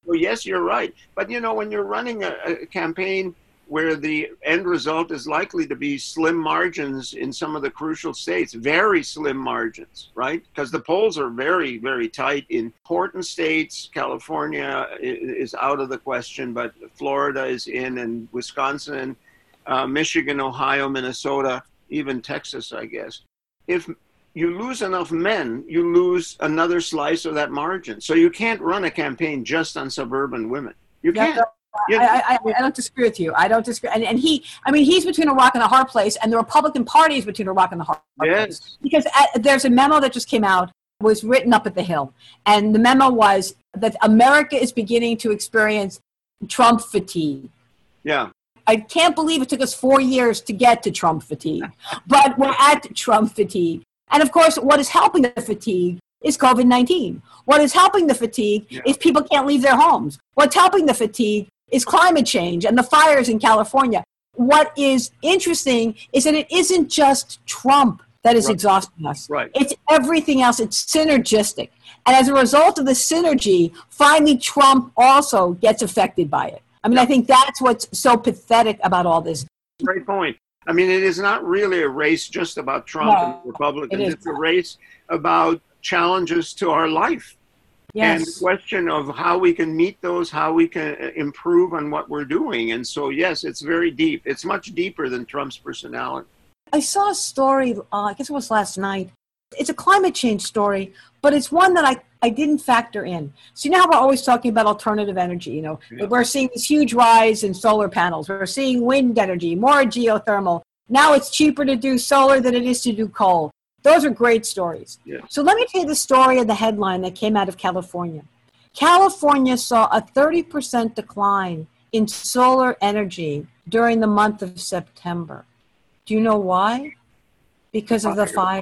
[SPEAKER 8] So yes, you're right. But when you're running a campaign where the end result is likely to be slim margins in some of the crucial states, very slim margins, right? Because the polls are very, very tight in important states. California is out of the question, but Florida is in, and Wisconsin, Michigan, Ohio, Minnesota, even Texas, I guess. If you lose enough men, you lose another slice of that margin. So you can't run a campaign just on suburban women. You can't.
[SPEAKER 1] I don't disagree with you. I don't disagree. And he's between a rock and a hard place, and the Republican Party is between a rock and a hard place. Because there's a memo that just came out, was written up at the Hill. And the memo was that America is beginning to experience Trump fatigue.
[SPEAKER 8] Yeah.
[SPEAKER 1] I can't believe it took us 4 years to get to Trump fatigue, but we're at Trump fatigue. And of course, what is helping the fatigue is COVID-19. What is helping the fatigue is people can't leave their homes. What's helping the fatigue is climate change and the fires in California. What is interesting is that it isn't just Trump that is exhausting us.
[SPEAKER 8] Right.
[SPEAKER 1] It's everything else. It's synergistic. And as a result of the synergy, finally Trump also gets affected by it. I mean, I think that's what's so pathetic about all this.
[SPEAKER 8] Great point. I mean, it is not really a race just about Trump and the Republicans. It's a race about challenges to our life.
[SPEAKER 1] Yes.
[SPEAKER 8] And the question of how we can meet those, how we can improve on what we're doing. And so, yes, it's very deep. It's much deeper than Trump's personality.
[SPEAKER 1] I saw a story, I guess it was last night. It's a climate change story, but it's one that I didn't factor in. So you know how we're always talking about alternative energy, We're seeing this huge rise in solar panels. We're seeing wind energy, more geothermal. Now it's cheaper to do solar than it is to do coal. Those are great stories.
[SPEAKER 8] Yes.
[SPEAKER 1] So let me tell you the story of the headline that came out of California. California saw a 30% decline in solar energy during the month of September. Do you know why? Because of the fires.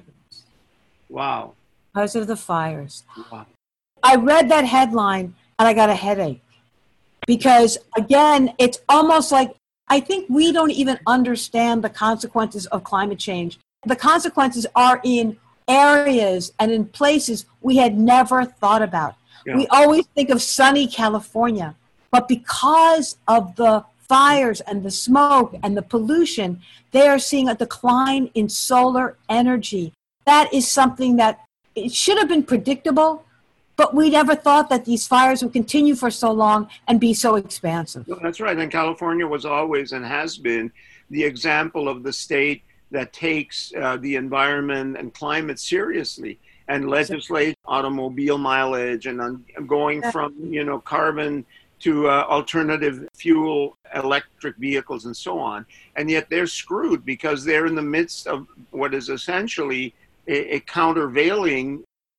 [SPEAKER 8] Wow.
[SPEAKER 1] Because of the fires.
[SPEAKER 8] Wow.
[SPEAKER 1] I read that headline and I got a headache. Because, again, it's almost like I think we don't even understand the consequences of climate change. The consequences are in areas and in places we had never thought about. Yeah. We always think of sunny California, but because of the fires and the smoke and the pollution, they are seeing a decline in solar energy. That is something that it should have been predictable, but we never thought that these fires would continue for so long and be so expansive.
[SPEAKER 8] Well, that's right. And California was always and has been the example of the state that takes the environment and climate seriously and legislates automobile mileage and going from, carbon to alternative fuel, electric vehicles, and so on. And yet they're screwed because they're in the midst of what is essentially a countervailing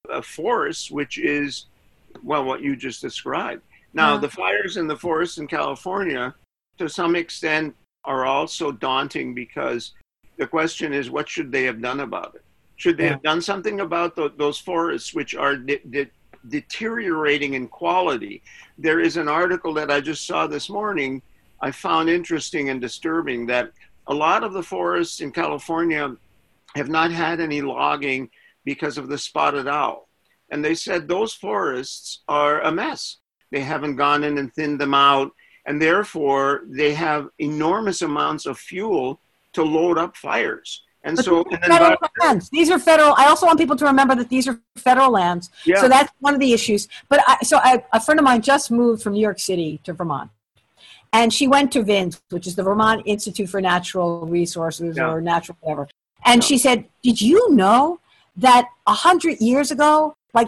[SPEAKER 8] force, which is, what you just described. Now, the fires in the forests in California, to some extent, are also daunting because the question is, what should they have done about it? Should they have done something about those forests, which are deteriorating in quality? There is an article that I just saw this morning I found interesting and disturbing, that a lot of the forests in California have not had any logging because of the spotted owl. And they said those forests are a mess. They haven't gone in and thinned them out, and therefore they have enormous amounts of fuel to load up fires. And so
[SPEAKER 1] federal lands. These are federal. I also want people to remember that these are federal lands. Yeah. So that's one of the issues. But a friend of mine just moved from New York City to Vermont. And she went to VINS, which is the Vermont Institute for Natural Resources or natural whatever. And she said, did you know that 100 years ago, like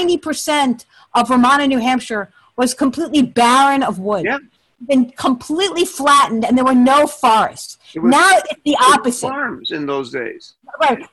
[SPEAKER 1] 90% of Vermont and New Hampshire was completely barren of wood? Yeah. Been completely flattened, and there were no forests. Now it's the opposite.
[SPEAKER 8] Farms in those days.
[SPEAKER 1] Right.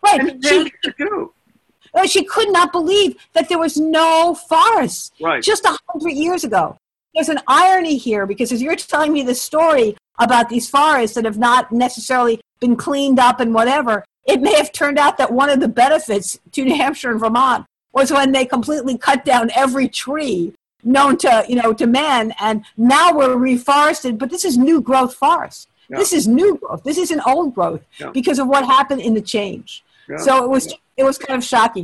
[SPEAKER 1] She could not believe that there was no forests just 100 years ago. There's an irony here, because as you're telling me the story about these forests that have not necessarily been cleaned up and whatever, it may have turned out that one of the benefits to New Hampshire and Vermont was when they completely cut down every tree known to man, and now we're reforested, but this is new growth forest. Yeah. This is new growth. This isn't old growth because of what happened in the change. Yeah. So it was kind of shocking.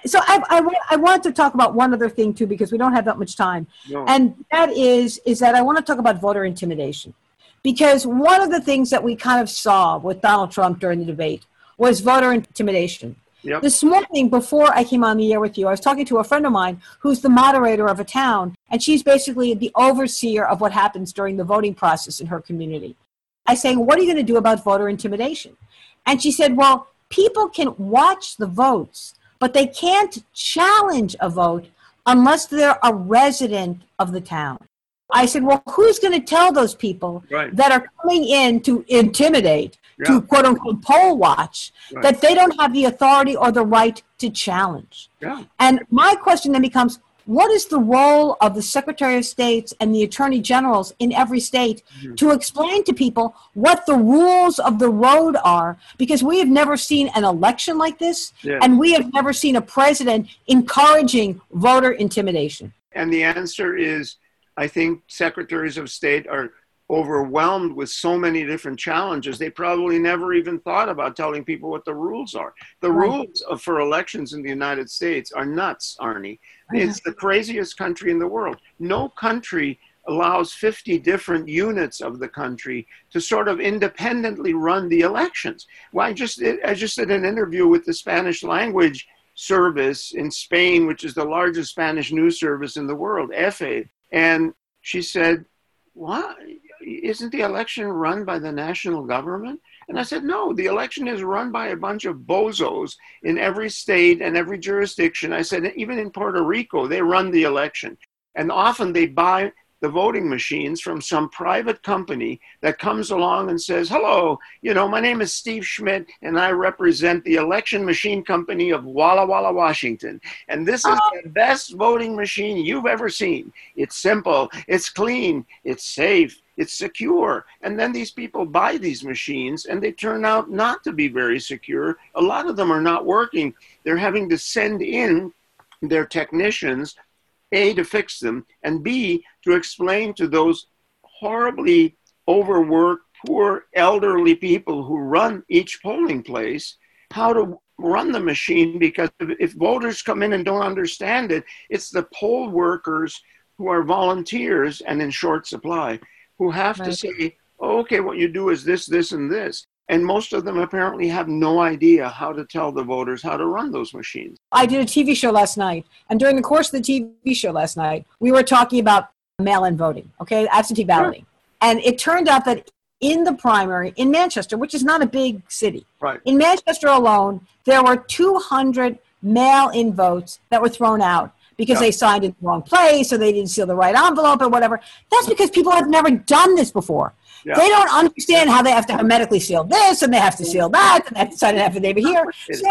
[SPEAKER 1] So I want to talk about one other thing too, because we don't have that much time.
[SPEAKER 8] No.
[SPEAKER 1] And that is that I want to talk about voter intimidation. Because one of the things that we kind of saw with Donald Trump during the debate was voter intimidation.
[SPEAKER 8] Yep.
[SPEAKER 1] This morning, before I came on the air with you, I was talking to a friend of mine who's the moderator of a town, and she's basically the overseer of what happens during the voting process in her community. I say, what are you going to do about voter intimidation? And she said, well, people can watch the votes, but they can't challenge a vote unless they're a resident of the town. I said, well, who's going to tell those people that are coming in to intimidate, to quote unquote poll watch, that they don't have the authority or the right to challenge?
[SPEAKER 8] Yeah.
[SPEAKER 1] And my question then becomes, what is the role of the Secretary of States and the Attorney Generals in every state to explain to people what the rules of the road are? Because we have never seen an election like this, and we have never seen a president encouraging voter intimidation.
[SPEAKER 8] And the answer is, I think secretaries of state are overwhelmed with so many different challenges. They probably never even thought about telling people what the rules are. The rules for elections in the United States are nuts, Arnie. It's the craziest country in the world. No country allows 50 different units of the country to sort of independently run the elections. Well, I just did an interview with the Spanish language service in Spain, which is the largest Spanish news service in the world, EFE. And she said, what? Isn't the election run by the national government? And I said, no, the election is run by a bunch of bozos in every state and every jurisdiction. I said, even in Puerto Rico, they run the election. And often they buy the voting machines from some private company that comes along and says, hello, my name is Steve Schmidt, and I represent the election machine company of Walla Walla, Washington. And this is the best voting machine you've ever seen. It's simple, it's clean, it's safe, it's secure. And then these people buy these machines, and they turn out not to be very secure. A lot of them are not working. They're having to send in their technicians, A, to fix them, and B, to explain to those horribly overworked, poor, elderly people who run each polling place how to run the machine, because if voters come in and don't understand it, it's the poll workers who are volunteers and in short supply who have to say, oh, okay, what you do is this, this, and this. And most of them apparently have no idea how to tell the voters how to run those machines.
[SPEAKER 1] I did a TV show last night, and during the course of the TV show last night, we were talking about mail-in voting, absentee balloting. And it turned out that in the primary in Manchester, which is not a big city, in Manchester alone, there were 200 mail-in votes that were thrown out because they signed in the wrong place or they didn't seal the right envelope or whatever. That's because people have never done this before. Yeah. They don't understand how they have to hermetically seal this and they have to seal that and they have to sign an affidavit here. So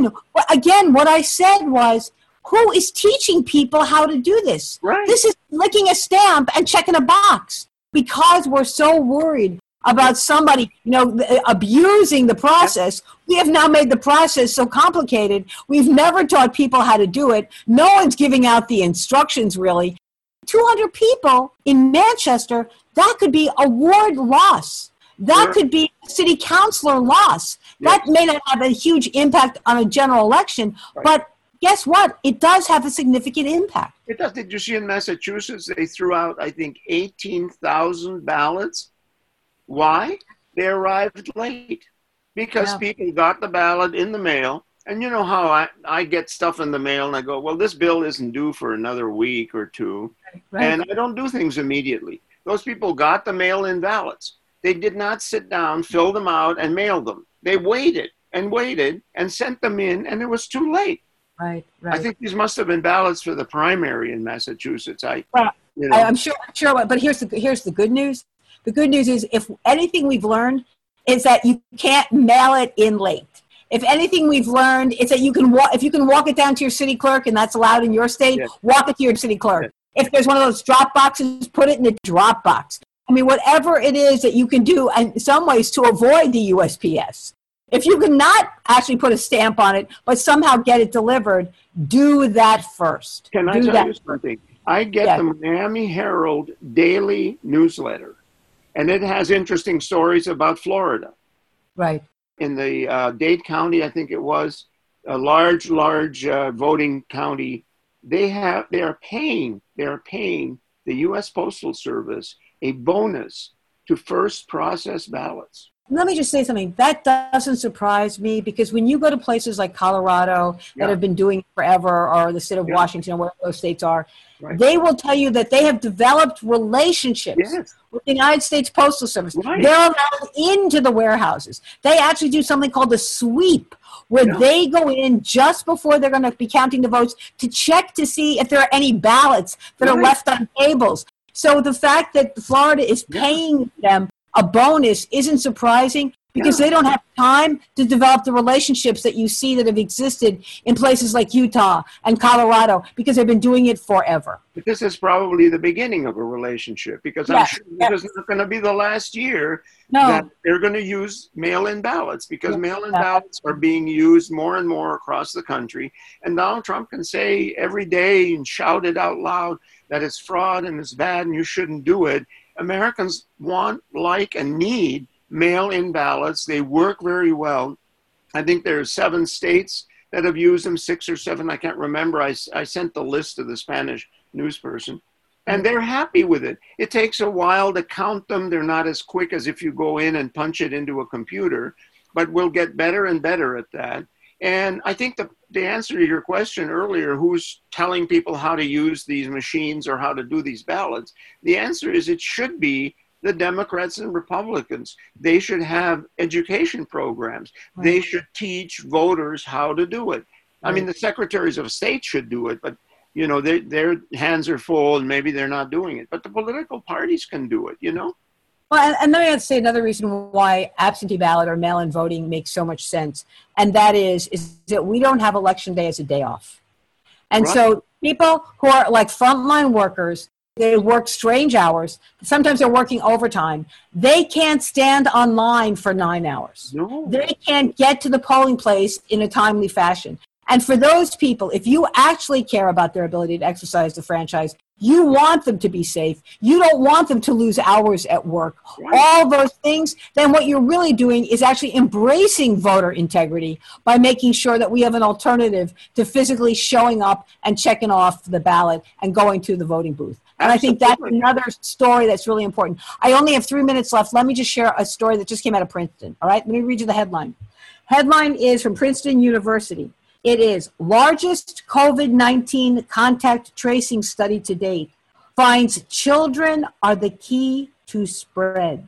[SPEAKER 1] again, what I said was, who is teaching people how to do this? This is licking a stamp and checking a box because we're so worried about somebody, abusing the process. We have now made the process so complicated. We've never taught people how to do it. No one's giving out the instructions, really. 200 people in Manchester, that could be a ward loss. That could be a city councilor loss. That may not have a huge impact on a general election, but guess what? It does have a significant impact.
[SPEAKER 8] It does. Did you see in Massachusetts, they threw out, I think, 18,000 ballots? Why? They arrived late because people got the ballot in the mail. And you know how I get stuff in the mail and I go, well, this bill isn't due for another week or two. And I don't do things immediately. Those people got the mail-in ballots. They did not sit down, fill them out, and mail them. They waited and sent them in, and it was too late.
[SPEAKER 1] Right.
[SPEAKER 8] I think these must have been ballots for the primary in Massachusetts.
[SPEAKER 1] I'm sure. But here's the good news. The good news is, if anything we've learned, is that you can't mail it in late. If anything we've learned, it's that you can if you can walk it down to your city clerk, and that's allowed in your state, walk it to your city clerk. If there's one of those drop boxes, put it in the drop box. I mean, whatever it is that you can do in some ways to avoid the USPS. If you can not actually put a stamp on it, but somehow get it delivered, do that first.
[SPEAKER 8] Can I tell you something? I get the Miami Herald daily newsletter, and it has interesting stories about Florida.
[SPEAKER 1] Right.
[SPEAKER 8] In the Dade County, I think it was, a large voting county, they are paying the U.S. Postal Service a bonus to first process ballots.
[SPEAKER 1] Let me just say something. That doesn't surprise me, because when you go to places like Colorado that have been doing it forever, or the state of Washington, or where those states are, they will tell you that they have developed relationships with the United States Postal Service. They're allowed into the warehouses. They actually do something called the sweep, where they go in just before they're going to be counting the votes to check to see if there are any ballots that are left on tables. So the fact that Florida is paying them a bonus isn't surprising, because they don't have time to develop the relationships that you see that have existed in places like Utah and Colorado, because they've been doing it forever.
[SPEAKER 8] But this is probably the beginning of a relationship, because I'm sure this is not going to be the last year that they're going to use mail-in ballots, because mail-in ballots are being used more and more across the country. And Donald Trump can say every day and shout it out loud that it's fraud and it's bad and you shouldn't do it. Americans want, like, and need mail-in ballots. They work very well. I think there are 7 states that have used them, 6 or 7, I can't remember. I sent the list to the Spanish news person, and they're happy with it. It takes a while to count them. They're not as quick as if you go in and punch it into a computer, but we'll get better and better at that. And I think the answer to your question earlier, who's telling people how to use these machines or how to do these ballots, the answer is it should be the Democrats and Republicans. They should have education programs. They should teach voters how to do it. I mean, the secretaries of state should do it, but you know, their hands are full and maybe they're not doing it. But the political parties can do it, you know?
[SPEAKER 1] Well, and let me say another reason why absentee ballot or mail-in voting makes so much sense, and that is that we don't have Election Day as a day off. And so people who are like frontline workers, they work strange hours. Sometimes they're working overtime. They can't stand online for 9 hours.
[SPEAKER 8] No.
[SPEAKER 1] They can't get to the polling place in a timely fashion. And for those people, if you actually care about their ability to exercise the franchise, you want them to be safe. You don't want them to lose hours at work. All those things, then what you're really doing is actually embracing voter integrity by making sure that we have an alternative to physically showing up and checking off the ballot and going to the voting booth. And I think that's another story that's really important. I only have 3 minutes left. Let me just share a story that just came out of Princeton. All right, let me read you the headline. Headline is from Princeton University. It is largest COVID-19 contact tracing study to date. Finds children are the key to spread.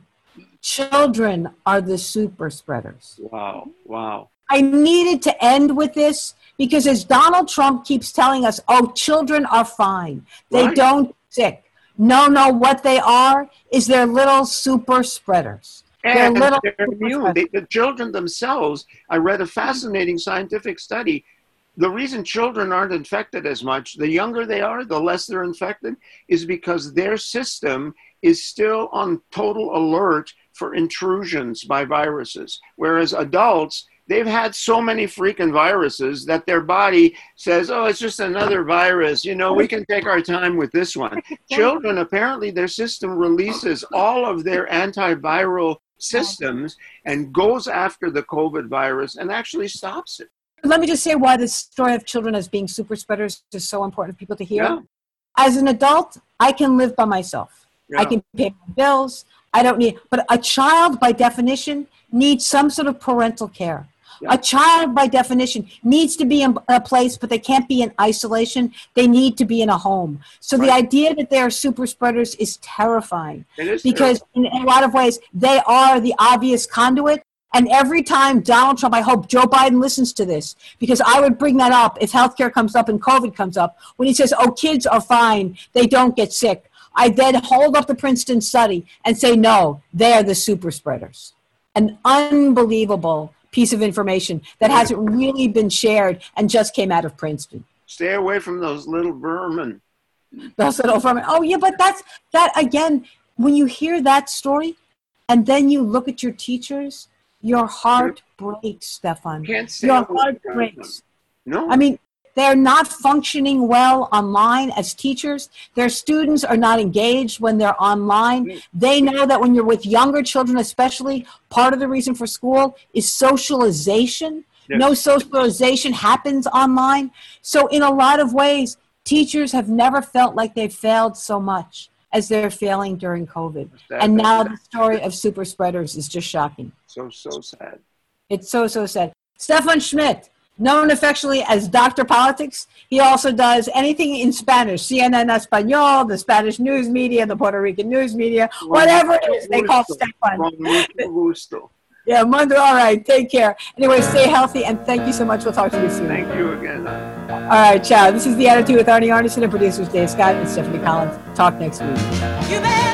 [SPEAKER 1] Children are the super spreaders.
[SPEAKER 8] Wow, wow.
[SPEAKER 1] I needed to end with this because as Donald Trump keeps telling us, oh, children are fine. They don't get sick. No, what they are is they're little super spreaders.
[SPEAKER 8] And they're immune. The children themselves, I read a fascinating scientific study. The reason children aren't infected as much, the younger they are, the less they're infected, is because their system is still on total alert for intrusions by viruses. Whereas adults, they've had so many freaking viruses that their body says, oh, it's just another virus. You know, we can take our time with this one. Children, apparently their system releases all of their antiviral systems and goes after the COVID virus and actually stops it.
[SPEAKER 1] Let me just say why this story of children as being super spreaders is so important for people to hear.
[SPEAKER 8] Yeah.
[SPEAKER 1] As an adult, I can live by myself.
[SPEAKER 8] Yeah.
[SPEAKER 1] I can pay my bills. I don't need, but a child by definition needs some sort of parental care. Yeah. A child by definition needs to be in a place, but they can't be in isolation. They need to be in a home. So the idea that they are super spreaders is terrifying.
[SPEAKER 8] It is
[SPEAKER 1] because in a lot of ways, they are the obvious conduit. And every time Donald Trump, I hope Joe Biden listens to this, because I would bring that up if healthcare comes up and COVID comes up, when he says, oh, kids are fine, they don't get sick. I then hold up the Princeton study and say, no, they are the super spreaders. An unbelievable piece of information that hasn't really been shared and just came out of Princeton.
[SPEAKER 8] Stay away from those little vermin.
[SPEAKER 1] Those little vermin. Oh, yeah, but that again, when you hear that story and then you look at your teachers, your heart breaks, Stefan. Your heart breaks.
[SPEAKER 8] No.
[SPEAKER 1] I mean, they're not functioning well online as teachers. Their students are not engaged when they're online. They know that when you're with younger children especially, part of the reason for school is socialization.
[SPEAKER 8] Yes.
[SPEAKER 1] No socialization happens online. So in a lot of ways, teachers have never felt like they've failed so much as they're failing during COVID. And now the story of super spreaders is just shocking.
[SPEAKER 8] So sad.
[SPEAKER 1] It's so sad. Stefan Schmidt, known affectionately as Dr. Politics, he also does anything in Spanish, CNN Espanol, the Spanish news media, the Puerto Rican news media, whatever it is they call Stefan. Yeah, Mundo, all right, take care. Anyway, stay healthy, and thank you so much. We'll talk to you soon.
[SPEAKER 8] Thank you again.
[SPEAKER 1] All right, ciao. This is The Attitude with Arnie Arnesen and producers Dave Scott and Stephanie Collins. Talk next week.